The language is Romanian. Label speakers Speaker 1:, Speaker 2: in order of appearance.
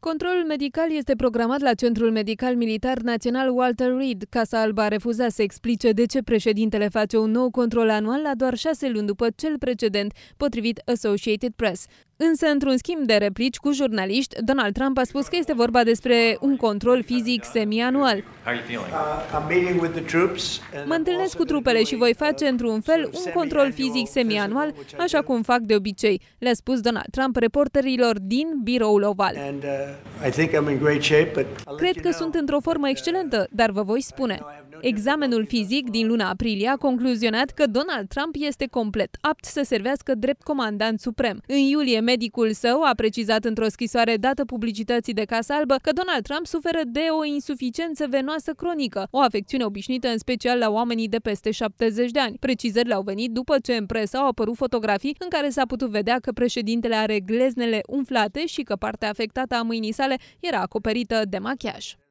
Speaker 1: Controlul medical este programat la Centrul Medical Militar Național Walter Reed. Casa Albă a refuzat să explice de ce președintele face un nou control anual la doar 6 luni după cel precedent, potrivit Associated Press. Însă, într-un schimb de replici cu jurnaliști, Donald Trump a spus că este vorba despre un control fizic semi-anual. Mă întâlnesc cu trupele și voi face, într-un fel, un control fizic semi-anual, așa cum fac de obicei, le-a spus Donald Trump reporterilor din Biroul Oval. Cred că sunt într-o formă excelentă, dar vă voi spune. Examenul fizic din luna aprilie a concluzionat că Donald Trump este complet apt să servească drept comandant suprem. În iulie, medicul său a precizat într-o scrisoare dată publicității de Casa Albă că Donald Trump suferă de o insuficiență venoasă cronică, o afecțiune obișnuită în special la oamenii de peste 70 de ani. Precizările au venit după ce în presă au apărut fotografii în care s-a putut vedea că președintele are gleznele umflate și că partea afectată a mâinii sale era acoperită de machiaj.